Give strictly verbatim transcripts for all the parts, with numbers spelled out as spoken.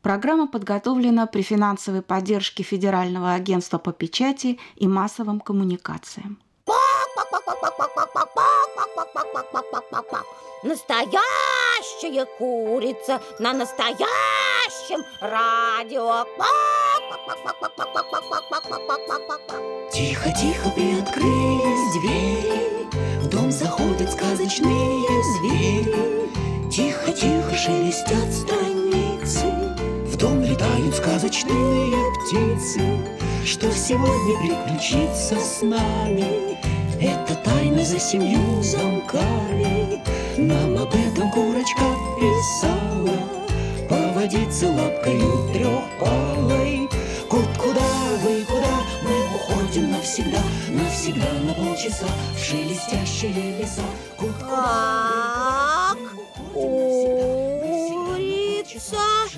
Программа подготовлена при финансовой поддержке Федерального агентства по печати и массовым коммуникациям. Настоящая курица на настоящем радио. Тихо-тихо приоткрылись двери, в дом заходят сказочные звери. Тихо-тихо шелестят страницы, в дом летают сказочные птицы. Что сегодня приключится с нами, это тайна за семью замками. Нам об этом курочка писала, поводиться лапкою трехпалой. Кот, куда вы, куда? Мы уходим навсегда, навсегда на полчаса в шелестящие леса. Кот, куда вы, курица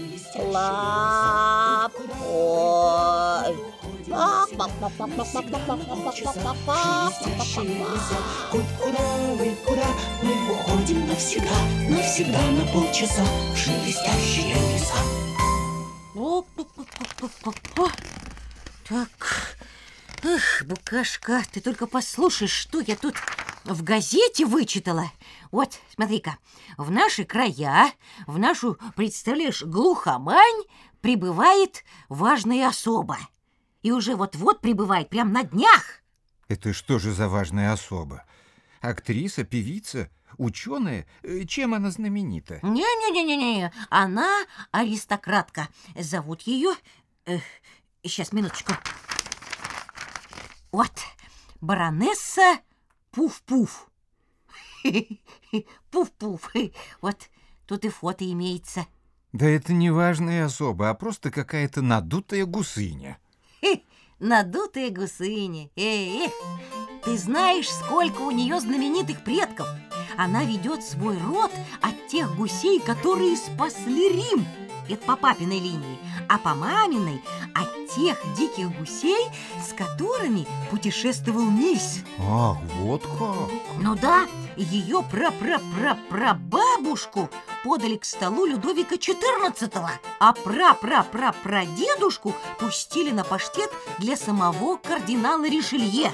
лапой. Кот, куда вы, куда? Мы уходим навсегда, навсегда на полчаса в шелестящие леса. Так, эх, Букашка, ты только послушай, что я тут в газете вычитала. Вот, смотри-ка, в наши края, в нашу, представляешь, глухомань прибывает важная особа. И уже вот-вот прибывает, прям на днях. Это что же за важная особа? Актриса, певица, ученая? Чем она знаменита? Не-не-не-не, она аристократка. Зовут ее... Э, сейчас, минуточку. Вот, баронесса Пуф-Пуф. Пуф-Пуф. Вот, тут и фото имеется. Да это не важная особа, а просто какая-то надутая гусыня. Надутая гусыня. Эх, ты знаешь, сколько у нее знаменитых предков? Она ведет свой род от тех гусей, которые спасли Рим. Это по папиной линии. А по маминой от тех диких гусей, с которыми путешествовал Нильс. Ах, вот как. Ну да, ее пра-пра-пра-прабабушку подали к столу Людовика четырнадцатого, а пра-пра-пра-прадедушку пустили на паштет для самого кардинала Ришелье.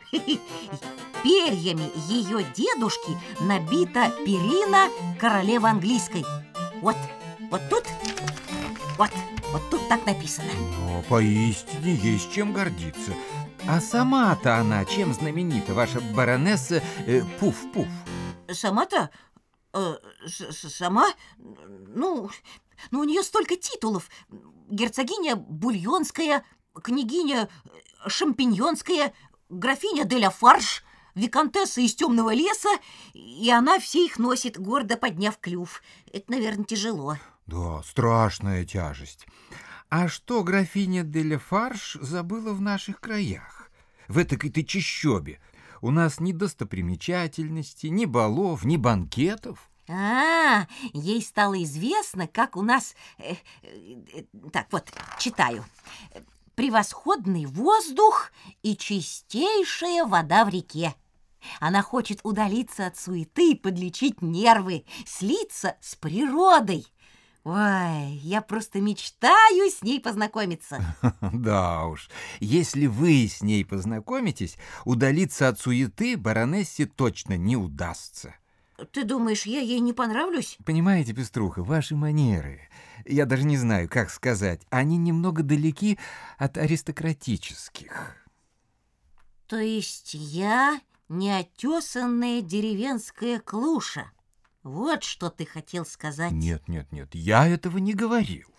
Перьями ее дедушки набита перина королевы английской. Вот, вот тут, вот, вот тут так написано. Но поистине есть чем гордиться. А сама-то она чем знаменита, ваша баронесса э, Пуф-Пуф? Сама-то? Э, сама? Ну, ну, у нее столько титулов. Герцогиня Бульонская, княгиня Шампиньонская, графиня де ля Фарш, виконтесса из темного леса, и она все их носит, гордо подняв клюв. Это, наверное, тяжело. Да, страшная тяжесть. А что графиня де ля Фарш забыла в наших краях? В этой-то чащобе. У нас ни достопримечательностей, ни балов, ни банкетов. А, ей стало известно, как у нас... Э, э, так, вот, читаю. Превосходный воздух и чистейшая вода в реке. Она хочет удалиться от суеты, подлечить нервы, слиться с природой. Ой, я просто мечтаю с ней познакомиться. Да уж, если вы с ней познакомитесь, удалиться от суеты баронессе точно не удастся. Ты думаешь, я ей не понравлюсь? Понимаете, Пеструха, ваши манеры, я даже не знаю, как сказать, они немного далеки от аристократических. То есть я неотесанная деревенская клуша? Вот что ты хотел сказать. Нет, нет, нет, я этого не говорил.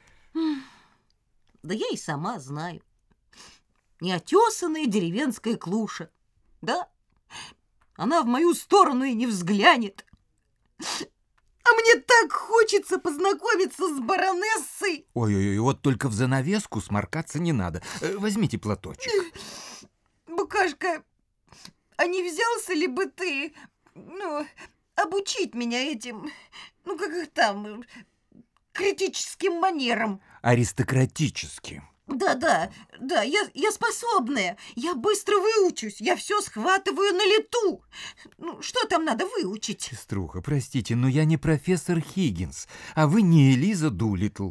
Да я и сама знаю. Неотесанная деревенская клуша. Да, она в мою сторону и не взглянет. А мне так хочется познакомиться с баронессой. Ой-ой-ой, вот только в занавеску сморкаться не надо. Возьмите платочек. Букашка, а не взялся ли бы ты, ну, обучить меня этим, ну, как их там, критическим манерам? Аристократическим. Да-да, да, я, я способная, я быстро выучусь, я все схватываю на лету. Ну, что там надо выучить? Пеструха, простите, но я не профессор Хиггинс, а вы не Элиза Дулиттл.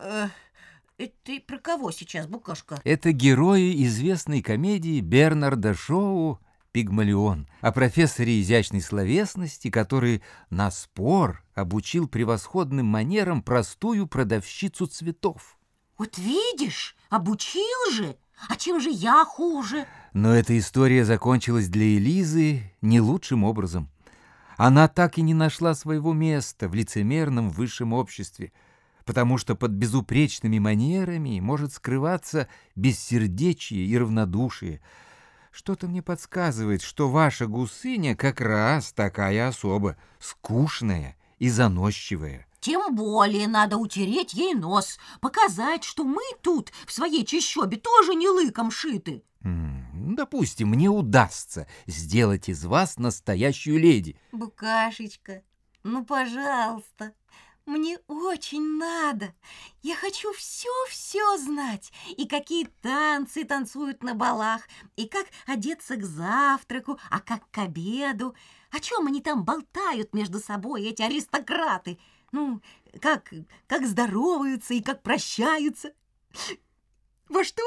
Э, это ты про кого сейчас, Букашка? Это герои известной комедии Бернарда Шоу «Пигмалион» о профессоре изящной словесности, который на спор обучил превосходным манерам простую продавщицу цветов. Вот видишь, обучил же. А чем же я хуже? Но эта история закончилась для Элизы не лучшим образом. Она так и не нашла своего места в лицемерном высшем обществе, потому что под безупречными манерами может скрываться бессердечие и равнодушие. Что-то мне подсказывает, что ваша гусыня как раз такая особа, скучная и заносчивая. Тем более надо утереть ей нос, показать, что мы тут, в своей чащобе, тоже не лыком шиты. М, Допустим, мне удастся сделать из вас настоящую леди. Букашечка, ну, пожалуйста, мне очень надо. Я хочу все-все знать. И какие танцы танцуют на балах, и как одеться к завтраку, а как к обеду. О чем они там болтают между собой, эти аристократы? Ну, как, как здороваются и как прощаются. Во что?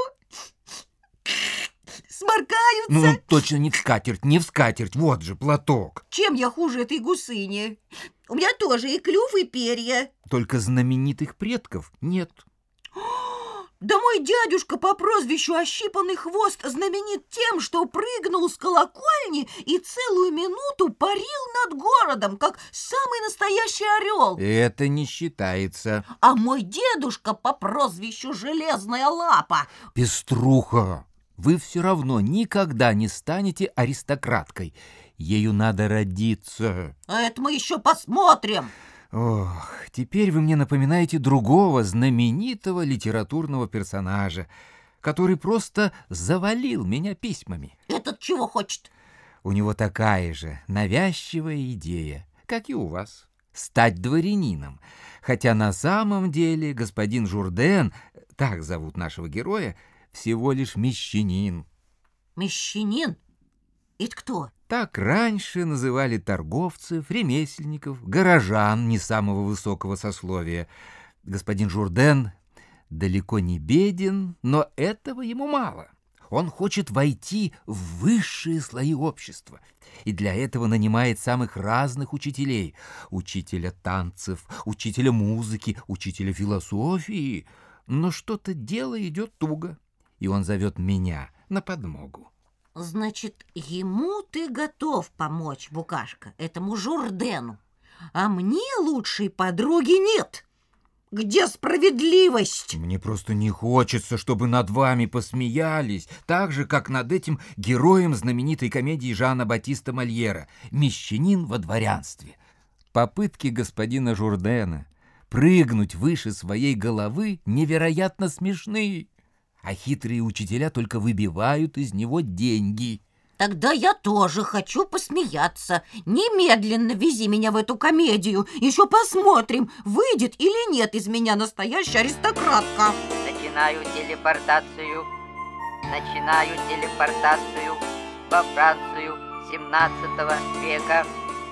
Сморкаются? Ну, точно не в скатерть, не в скатерть, вот же платок. Чем я хуже этой гусыни? У меня тоже и клюв, и перья. Только знаменитых предков нет. Да мой дядюшка по прозвищу Ощипанный Хвост знаменит тем, что прыгнул с колокольни и целую минуту парил над городом, как самый настоящий орел. Это не считается. А мой дедушка по прозвищу Железная Лапа. Пеструха, вы все равно никогда не станете аристократкой. Ею надо родиться. А это мы еще посмотрим. Ох, теперь вы мне напоминаете другого знаменитого литературного персонажа, который просто завалил меня письмами. Этот чего хочет? У него такая же навязчивая идея, как и у вас, стать дворянином. Хотя на самом деле господин Журден, так зовут нашего героя, всего лишь мещанин. Мещанин? Это кто? Так раньше называли торговцев, ремесленников, горожан не самого высокого сословия. Господин Журден далеко не беден, но этого ему мало. Он хочет войти в высшие слои общества, и для этого нанимает самых разных учителей. Учителя танцев, учителя музыки, учителя философии. Но что-то дело идет туго, и он зовет меня на подмогу. Значит, ему ты готов помочь, Букашка, этому Журдену, а мне лучшей подруги нет. Где справедливость? Мне просто не хочется, чтобы над вами посмеялись, так же, как над этим героем знаменитой комедии Жана Батиста Мольера «Мещанин во дворянстве». Попытки господина Журдена прыгнуть выше своей головы невероятно смешны, а хитрые учителя только выбивают из него деньги. Тогда я тоже хочу посмеяться. Немедленно вези меня в эту комедию. Еще посмотрим, выйдет или нет из меня настоящая аристократка. Начинаю телепортацию. Начинаю телепортацию во Францию семнадцатого века.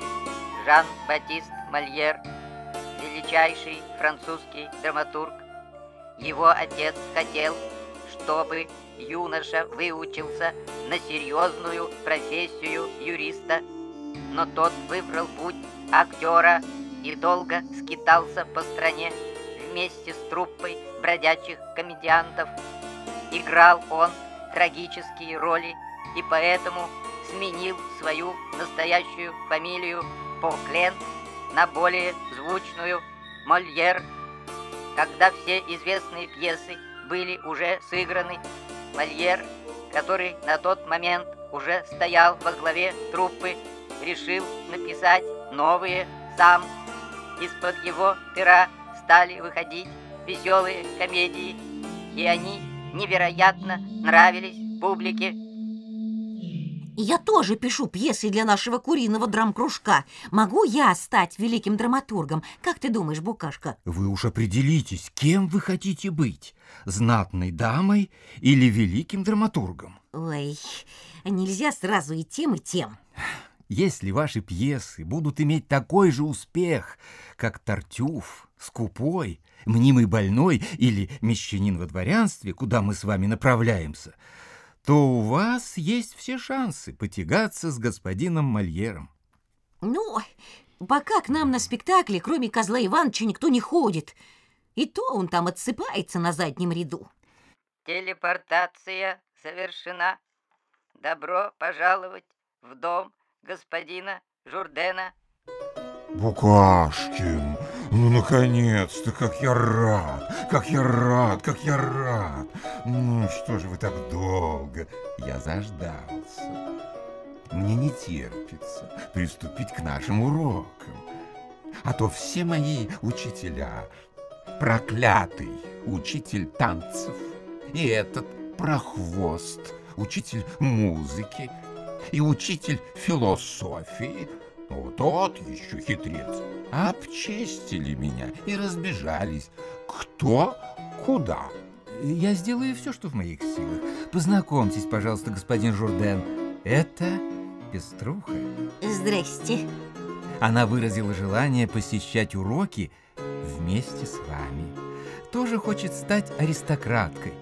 Жан-Батист Мольер, величайший французский драматург. Его отец хотел, чтобы юноша выучился на серьезную профессию юриста, но тот выбрал путь актера и долго скитался по стране вместе с труппой бродячих комедиантов. Играл он трагические роли и поэтому сменил свою настоящую фамилию Поклен на более звучную Мольер. Когда все известные пьесы были уже сыграны, Мольер, который на тот момент уже стоял во главе труппы, решил написать новые сам. Из-под его пера стали выходить веселые комедии, и они невероятно нравились публике. Я тоже пишу пьесы для нашего куриного драм-кружка. Могу я стать великим драматургом? Как ты думаешь, Букашка? Вы уж определитесь, кем вы хотите быть, знатной дамой или великим драматургом. Ой, нельзя сразу и тем, и тем. Если ваши пьесы будут иметь такой же успех, как «Тартюф», «Скупой», мнимый больной или мещанин во дворянстве, куда мы с вами направляемся, то у вас есть все шансы потягаться с господином Мольером. Ну, пока к нам на спектакле, кроме Козла Ивановича, никто не ходит. И то он там отсыпается на заднем ряду. Телепортация завершена. Добро пожаловать в дом господина Журдена. Букашкин, ну, наконец-то, как я рад, как я рад, как я рад. Ну, что же вы так долго? Я заждался. Мне не терпится приступить к нашим урокам. А то все мои учителя, проклятый учитель танцев, и этот прохвост, учитель музыки, и учитель философии, ну, тот еще хитрец, обчистили меня и разбежались. Кто куда? Я сделаю все, что в моих силах. Познакомьтесь, пожалуйста, господин Журден. Это Пеструха. Здрасте. Она выразила желание посещать уроки вместе с вами. Тоже хочет стать аристократкой.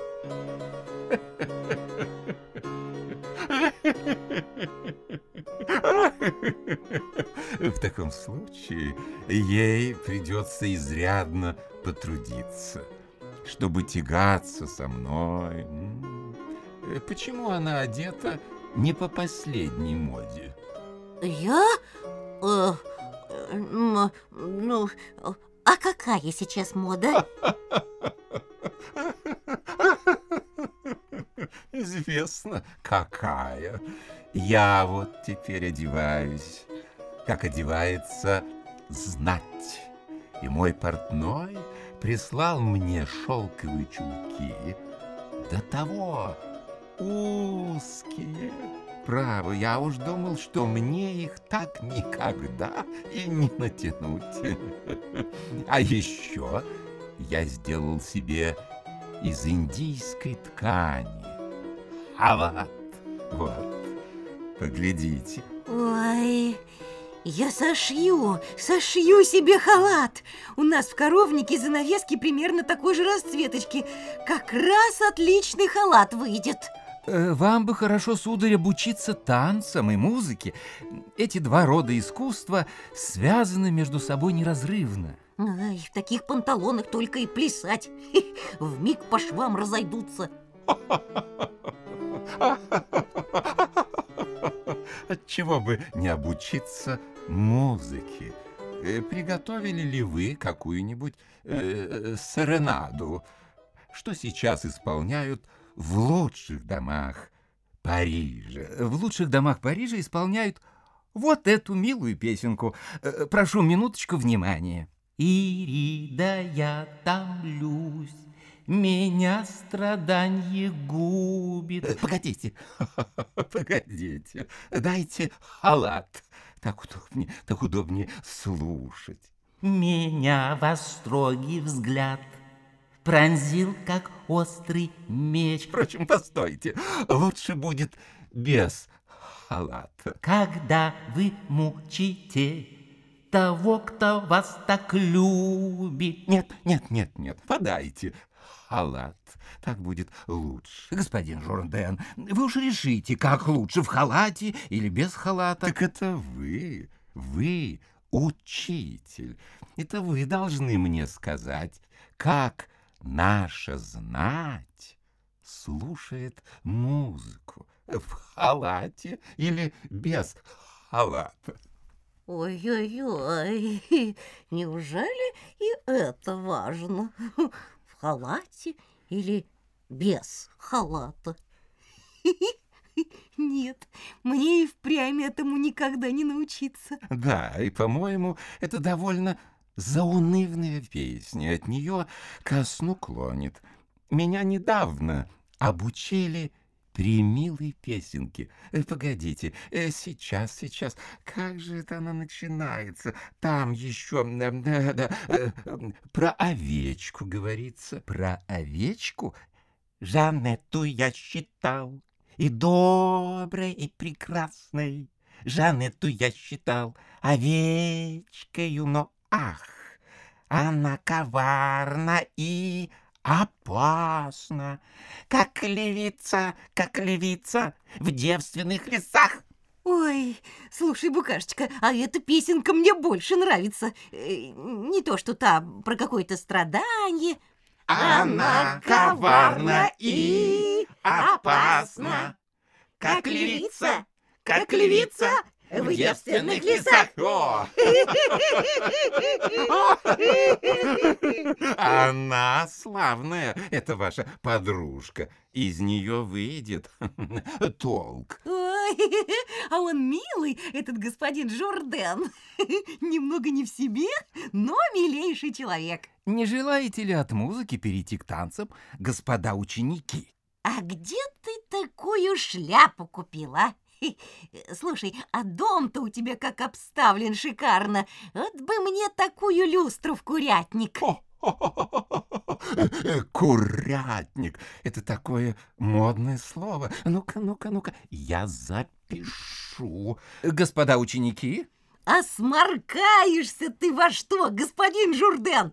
В таком случае ей придется изрядно потрудиться, чтобы тягаться со мной. Почему она одета не по последней моде? Я? Э, м, ну, а какая сейчас мода? Известно, какая. Я вот теперь одеваюсь, как одевается знать. И мой портной прислал мне шелковые чулки, до того узкие. Право, я уж думал, что мне их так никогда и не натянуть. А еще я сделал себе из индийской ткани халат. Вот, поглядите. Ой, я сошью, сошью себе халат. У нас в коровнике занавески примерно такой же расцветочки. Как раз отличный халат выйдет. Вам бы хорошо, сударь, обучиться танцам и музыке. Эти два рода искусства связаны между собой неразрывно. Ай, в таких панталонах только и плясать. Вмиг по швам разойдутся. Отчего бы не обучиться музыке? Э, Приготовили ли вы какую-нибудь э, серенаду, что сейчас исполняют в лучших домах Парижа? В лучших домах Парижа исполняют вот эту милую песенку. Э, Прошу минуточку внимания. Ирида, я томлюсь, меня страданье губит. Погодите, погодите, дайте халат. Так удобнее, так удобнее слушать. Меня во строгий взгляд пронзил, как острый меч. Впрочем, постойте, лучше будет без халата. Когда вы мучите того, кто вас так любит. Нет, нет, нет, нет, подайте халат. Так будет лучше. Господин Журден, вы уж решите, как лучше, в халате или без халата. Так это вы, вы учитель. Это вы должны мне сказать, как наша знать слушает музыку. В халате или без халата. Ой-ой-ой, неужели и это важно? В халате или без халата? Нет, мне и впрямь этому никогда не научиться. Да, и, по-моему, это довольно заунывная песня. От нее ко сну клонит. Меня недавно обучили примилой песенке. Э, Погодите, э, сейчас, сейчас. Как же это она начинается? Там еще э, э, да, э, э, про овечку говорится. Про овечку? Жанетту я считал и доброй, и прекрасной. Жанетту я считал овечкою, но ах, Она коварна и опасна, как львица, как львица в девственных лесах. Ой, слушай, Букашечка, а эта песенка мне больше нравится. Э, Не то, что та про какое-то страдание. Она коварна и опасна, как львица, как львица в девственных лесах. О! Она славная, это ваша подружка. Из нее выйдет толк. Ой, а он милый, этот господин Журден. Немного не в себе, но милейший человек. Не желаете ли от музыки перейти к танцам, господа ученики? А где ты такую шляпу купила? Слушай, а дом-то у тебя как обставлен шикарно. Вот бы мне такую люстру в курятник. Курятник. Это такое модное слово. Ну-ка, ну-ка, ну-ка. Я запишу. Господа ученики? А сморкаешься ты во что, господин Журден?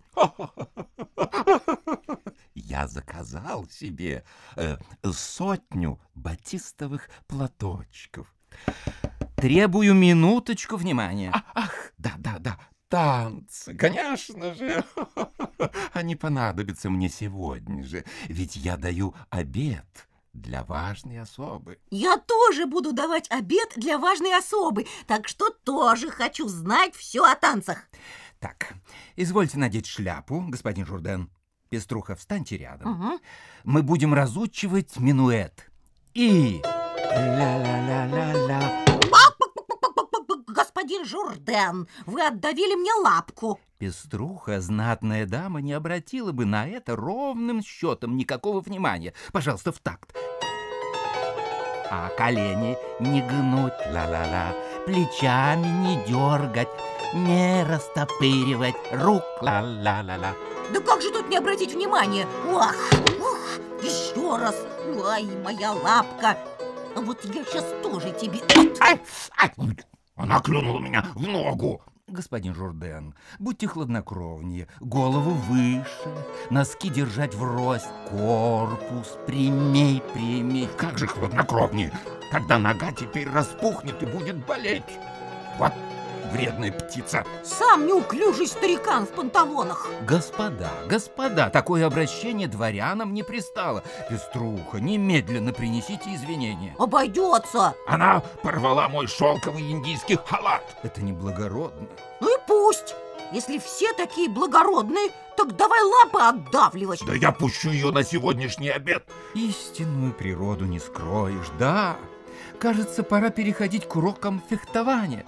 Я заказал себе э, сотню батистовых платочков. Требую минуточку внимания. А, ах, да-да-да, танцы, конечно же. Они понадобятся мне сегодня же, ведь я даю обед для важной особы. Я тоже буду давать обед для важной особы, так что тоже хочу знать все о танцах. Так, извольте надеть шляпу, господин Журден. Пеструха, встаньте рядом. Угу. Мы будем разучивать минуэт. И... Ля-ля-ля-ля-ля. Господин Журден, вы отдавили мне лапку. Пеструха, знатная дама, не обратила бы на это ровным счетом никакого внимания. Пожалуйста, в такт. А колени не гнуть, ла-ла-ла, плечами не дергать, не растопыривать рук, ла-ла-ла-ла. Да как же тут не обратить внимания? Ах, ах, еще раз. Ай, моя лапка. А вот я сейчас тоже тебе... Ай, ай, она клюнула меня в ногу. Господин Журден, будьте хладнокровнее, голову выше, носки держать врозь, корпус прямей, прямей. Как же хладнокровнее, когда нога теперь распухнет и будет болеть. Вот вредная птица. Сам неуклюжий старикан в панталонах. Господа, господа, такое обращение дворянам не пристало. Пеструха, немедленно принесите извинения. Обойдется. Она порвала мой шелковый индийский халат. Это неблагородно. Ну и пусть. Если все такие благородные, так давай лапы отдавливать. Да я пущу ее на сегодняшний обед. Истинную природу не скроешь, да. Кажется, пора переходить к урокам фехтования.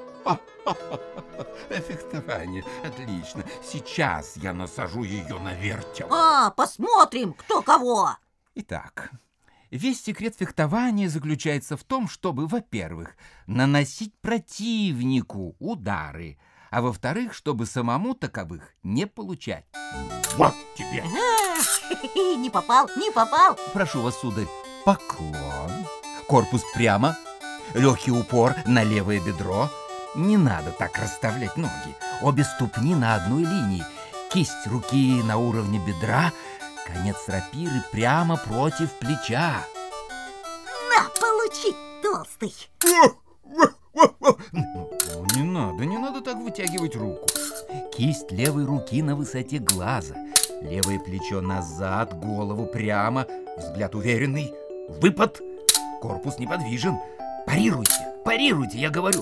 Фехтование, отлично. Сейчас я насажу ее на вертел. А, посмотрим, кто кого. Итак, весь секрет фехтования заключается в том, чтобы, во-первых, наносить противнику удары, а во-вторых, чтобы самому таковых не получать. Вот тебе. А, не попал, не попал. Прошу вас, сударь, поклон, корпус прямо, легкий упор на левое бедро. Не надо так расставлять ноги. Обе ступни на одной линии. Кисть руки на уровне бедра. Конец рапиры прямо против плеча. На, получи, толстый. Ну, не надо, не надо так вытягивать руку. Кисть левой руки на высоте глаза. Левое плечо назад, голову прямо. Взгляд уверенный. Выпад. Корпус неподвижен. Парируйте, парируйте, я говорю.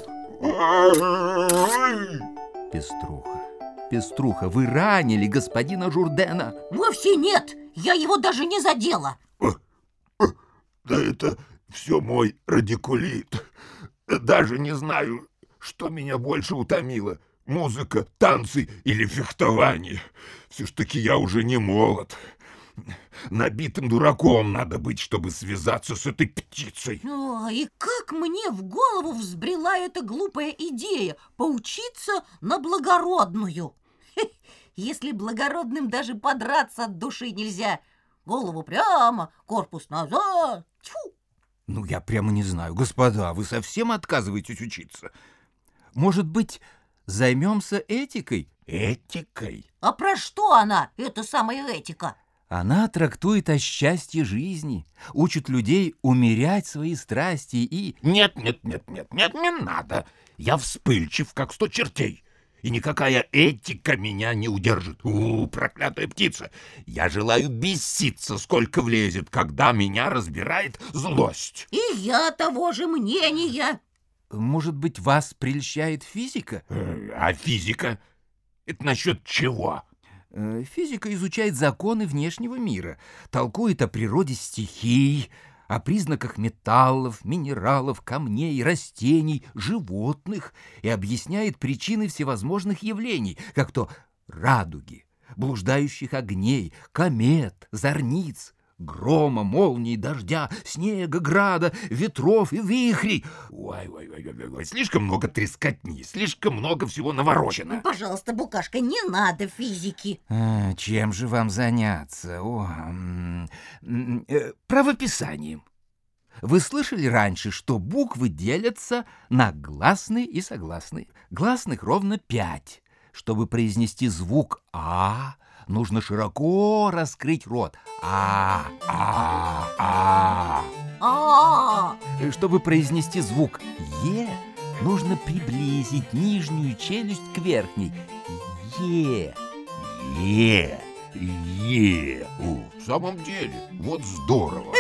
Пеструха, Пеструха, вы ранили господина Журдена. Вовсе нет, я его даже не задела. Да это все мой радикулит. Даже не знаю, что меня больше утомило. Музыка, танцы или фехтование. Все ж таки я уже не молод. Набитым дураком надо быть, чтобы связаться с этой птицей. О, и как мне в голову взбрела эта глупая идея поучиться на благородную. Хе, если благородным даже подраться от души нельзя. Голову прямо, корпус назад. Тьфу. Ну, я прямо не знаю. Господа, вы совсем отказываетесь учиться? Может быть, займемся этикой, Этикой? А про что она, эта самая этика? Она трактует о счастье жизни, учит людей умерять свои страсти и... Нет, нет, нет, нет, нет, не надо. Я вспыльчив, как сто чертей. И никакая этика меня не удержит. У, проклятая птица! Я желаю беситься, сколько влезет, когда меня разбирает злость. И я того же мнения. Может быть, вас прельщает физика? Э, А физика? Это насчет чего? Э, Физика изучает законы внешнего мира, толкует о природе стихий, о признаках металлов, минералов, камней, растений, животных и объясняет причины всевозможных явлений, как то радуги, блуждающих огней, комет, зорниц, грома, молний, дождя, снега, града, ветров и вихрей. Ой, ой, ой, ой, ой, слишком много трескотни, слишком много всего наворочено. Ну, пожалуйста, Букашка, не надо физики. А, чем же вам заняться? О, м, м, э, правописанием. Вы слышали раньше, что буквы делятся на гласные и согласные? Гласных ровно пять. Чтобы произнести звук «а», нужно широко раскрыть рот. А, а, а. А, Чтобы произнести звук «е», нужно приблизить нижнюю челюсть к верхней. Е. Е, е. О, в самом деле, вот здорово.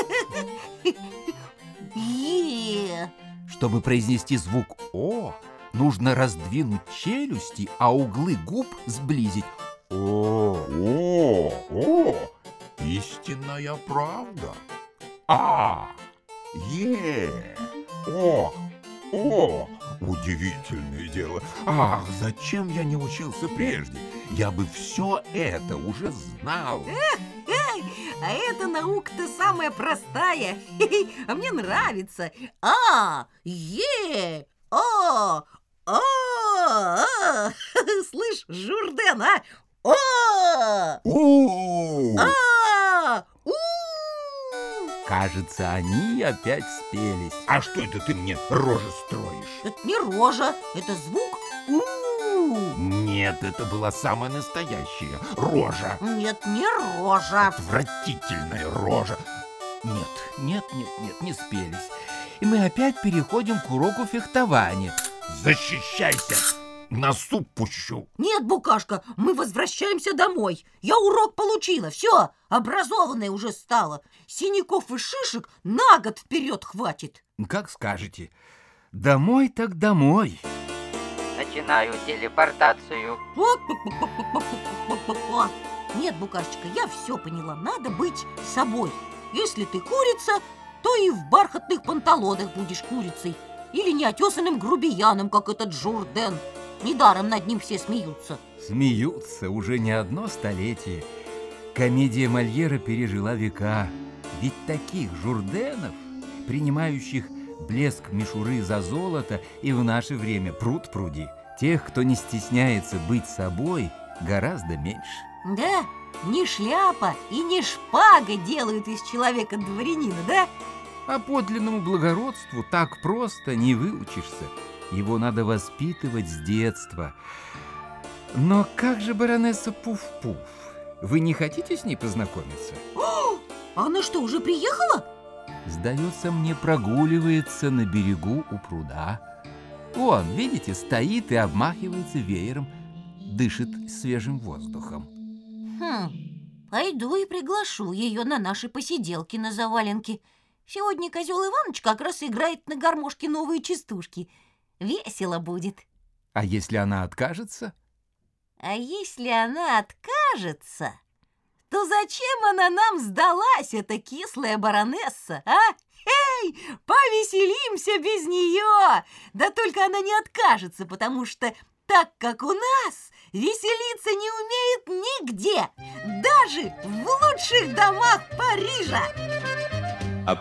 е. Чтобы произнести звук «о», нужно раздвинуть челюсти, а углы губ сблизить. О. О, о, истинная правда. А, е, о, о, удивительное дело. Ах, зачем я не учился прежде? Я бы все это уже знал. Эй, а эта наука-то самая простая. А мне нравится. А, е, о, о, а. Слышь, Журден, а? О, У, а, у. Кажется, они опять спелись. а что это ты мне рожи строишь? Это не рожа, это звук у. Нет, это была самая настоящая рожа. Нет, не рожа. Отвратительная рожа. Нет, нет, нет, нет, не спелись. И мы опять переходим к уроку фехтования. Защищайся! На суп пущу. Нет, Букашка, мы возвращаемся домой. Я урок получила, все, образованная уже стала. Синяков и шишек на год вперед хватит. Как скажете. Домой так домой. Начинаю телепортацию. Вот. Нет, Букашечка, я все поняла. Надо быть собой. Если ты курица, то и в бархатных панталонах будешь курицей. Или неотесанным грубияном, как этот Журден. Недаром над ним все смеются. Смеются уже не одно столетие. Комедия Мольера пережила века. Ведь таких Журденов, принимающих блеск мишуры за золото, и в наше время пруд пруди. Тех, кто не стесняется быть собой, гораздо меньше. Да, не шляпа и не шпага делают из человека дворянина, да? А подлинному благородству так просто не выучишься. Его надо воспитывать с детства. Но как же баронесса Пуф-Пуф? Вы не хотите с ней познакомиться? О, она что, уже приехала? Сдается мне, прогуливается на берегу у пруда. Вон, видите, стоит и обмахивается веером, дышит свежим воздухом. Хм, пойду и приглашу ее на наши посиделки на заваленке. Сегодня козел Иваныч как раз играет на гармошке новые частушки. Весело будет. А если она откажется? А если она откажется, то зачем она нам сдалась, эта кислая баронесса, а? Эй, повеселимся без нее! Да только она не откажется, потому что так как у нас веселиться не умеет нигде, даже в лучших домах Парижа. À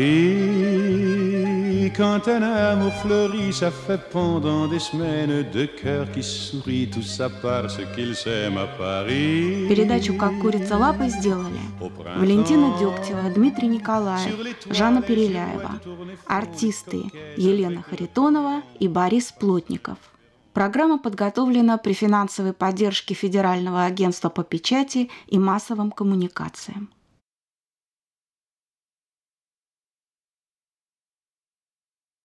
Paris, quand un amour fleurit, ça fait pendant des semaines deux cœurs qui sourient, tout ça parce qu'ils s'aiment à Paris. Передачу «Как курица лапой» сделали Валентина Дегтева, Дмитрий Николаев, Жанна Переляева. Артисты Елена Харитонова и Борис Плотников. Программа подготовлена при финансовой поддержке Федерального агентства по печати и массовым коммуникациям.